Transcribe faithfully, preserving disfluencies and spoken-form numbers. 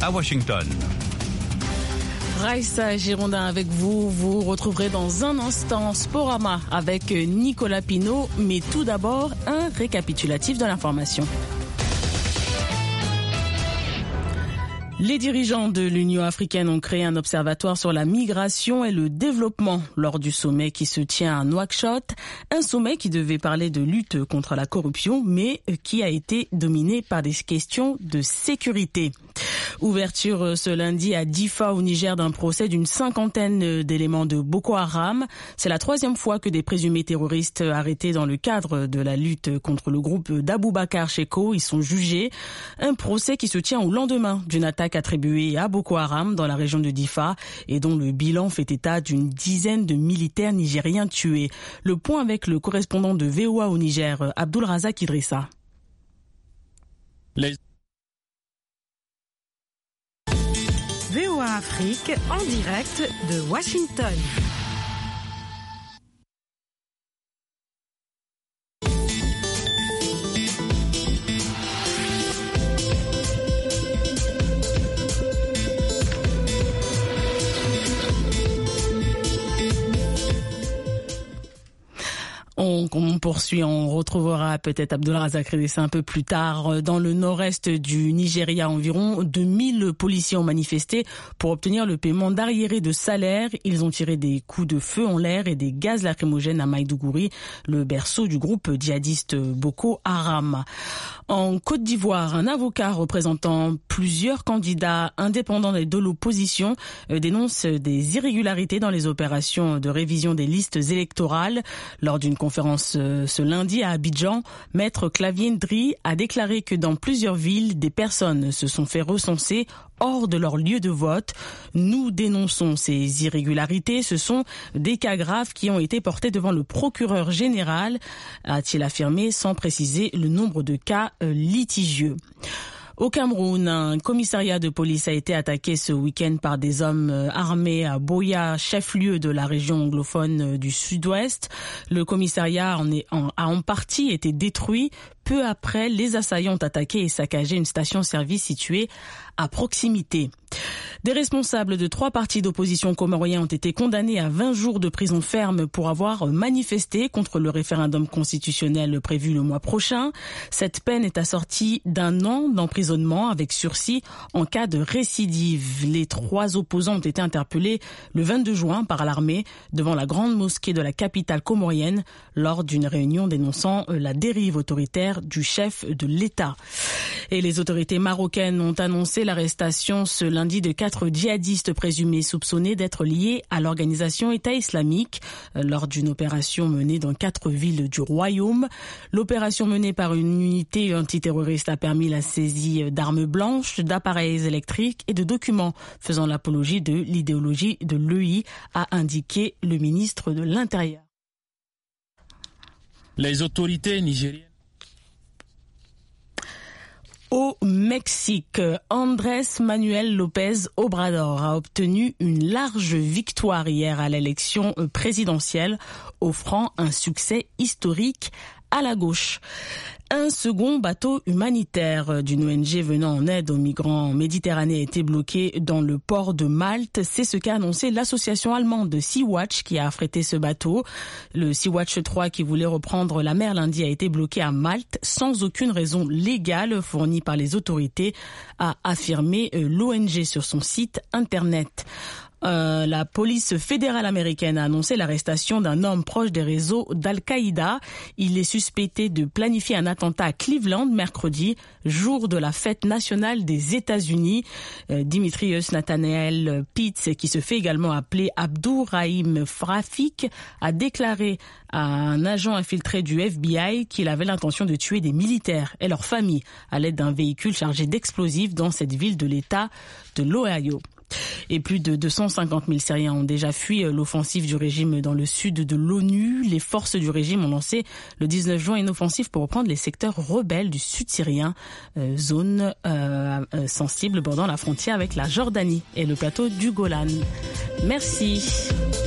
à Washington. Raïssa Girondin avec vous. Vous retrouverez dans un instant Sporama avec Nicolas Pinault. Mais tout d'abord, un récapitulatif de l'information. Les dirigeants de l'Union africaine ont créé un observatoire sur la migration et le développement lors du sommet qui se tient à Nouakchott. Un sommet qui devait parler de lutte contre la corruption, mais qui a été dominé par des questions de sécurité. Ouverture ce lundi à Difa au Niger d'un procès d'une cinquantaine d'éléments de Boko Haram. C'est la troisième fois que des présumés terroristes arrêtés dans le cadre de la lutte contre le groupe d'Aboubacar Sheko y sont jugés. Un procès qui se tient au lendemain d'une attaque attribuée à Boko Haram dans la région de Difa et dont le bilan fait état d'une dizaine de militaires nigériens tués. Le point avec le correspondant de V O A au Niger, Abdul Razak Idrissa. Les... V O A Afrique en direct de Washington. On, on poursuit, on retrouvera peut-être Abdullah Razak un peu plus tard. Dans le nord-est du Nigeria, environ deux mille policiers ont manifesté pour obtenir le paiement d'arriérés de salaire. Ils ont tiré des coups de feu en l'air et des gaz lacrymogènes à Maïdougouri, le berceau du groupe djihadiste Boko Haram. En Côte d'Ivoire, un avocat représentant plusieurs candidats indépendants de l'opposition dénonce des irrégularités dans les opérations de révision des listes électorales. Lors d'une conférence ce lundi à Abidjan, Maître Clavier Ndri a déclaré que dans plusieurs villes, des personnes se sont fait recenser hors de leur lieu de vote. Nous dénonçons ces irrégularités. Ce sont des cas graves qui ont été portés devant le procureur général, a-t-il affirmé, sans préciser le nombre de cas litigieux. Au Cameroun, un commissariat de police a été attaqué ce week-end par des hommes armés à Boya, chef-lieu de la région anglophone du sud-ouest. Le commissariat en est en, a en partie été détruit. Peu après, les assaillants ont attaqué et saccagé une station-service située à proximité. Des responsables de trois partis d'opposition comoriens ont été condamnés à vingt jours de prison ferme pour avoir manifesté contre le référendum constitutionnel prévu le mois prochain. Cette peine est assortie d'un an d'emprisonnement avec sursis en cas de récidive. Les trois opposants ont été interpellés le vingt-deux juin par l'armée devant la grande mosquée de la capitale comorienne lors d'une réunion dénonçant la dérive autoritaire du chef de l'État. Et les autorités marocaines ont annoncé l'arrestation ce lundi de quatre djihadistes présumés soupçonnés d'être liés à l'organisation État islamique lors d'une opération menée dans quatre villes du royaume. L'opération menée par une unité antiterroriste a permis la saisie d'armes blanches, d'appareils électriques et de documents faisant l'apologie de l'idéologie de l'E I, a indiqué le ministre de l'Intérieur. Les autorités nigériennes. Au Mexique, Andrés Manuel López Obrador a obtenu une large victoire hier à l'élection présidentielle, offrant un succès historique à la gauche. Un second bateau humanitaire d'une O N G venant en aide aux migrants méditerranéens a été bloqué dans le port de Malte. C'est ce qu'a annoncé l'association allemande de Sea-Watch qui a affrété ce bateau. Le Sea-Watch trois qui voulait reprendre la mer lundi a été bloqué à Malte sans aucune raison légale fournie par les autorités, a affirmé l'O N G sur son site internet. Euh, la police fédérale américaine a annoncé l'arrestation d'un homme proche des réseaux d'Al-Qaïda. Il est suspecté de planifier un attentat à Cleveland mercredi, jour de la fête nationale des États-Unis. Euh, Dimitrius Nathanael Pitts, qui se fait également appeler Abdourahim Rafik, a déclaré à un agent infiltré du F B I qu'il avait l'intention de tuer des militaires et leurs familles à l'aide d'un véhicule chargé d'explosifs dans cette ville de l'État de l'Ohio. Et plus de deux cent cinquante mille Syriens ont déjà fui l'offensive du régime dans le sud de l'ONU. Les forces du régime ont lancé le dix-neuf juin une offensive pour reprendre les secteurs rebelles du sud syrien, euh, zone euh, euh, sensible bordant la frontière avec la Jordanie et le plateau du Golan. Merci.